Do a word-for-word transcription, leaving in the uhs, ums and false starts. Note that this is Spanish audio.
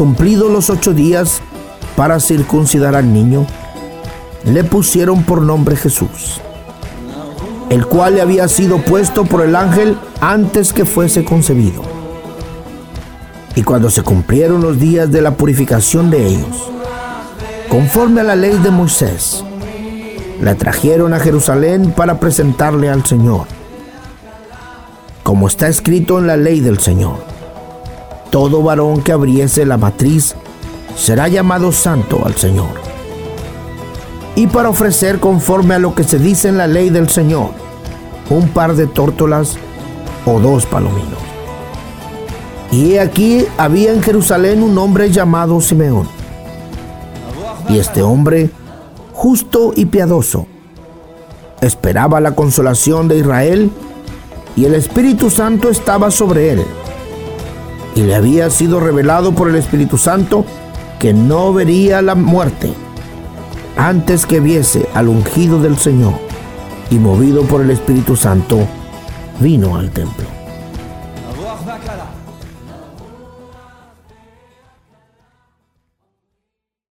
cumplidos los ocho días para circuncidar al niño, le pusieron por nombre Jesús, el cual le había sido puesto por el ángel antes que fuese concebido. Y cuando se cumplieron los días de la purificación de ellos, conforme a la ley de Moisés, la trajeron a Jerusalén para presentarle al Señor. Como está escrito en la ley del Señor, todo varón que abriese la matriz será llamado santo al Señor. Y para ofrecer conforme a lo que se dice en la ley del Señor, un par de tórtolas o dos palominos. Y he aquí había en Jerusalén un hombre llamado Simeón. Y este hombre, justo y piadoso, esperaba la consolación de Israel, y el Espíritu Santo estaba sobre él. Y le había sido revelado por el Espíritu Santo que no vería la muerte antes que viese al ungido del Señor. Y movido por el Espíritu Santo, vino al templo.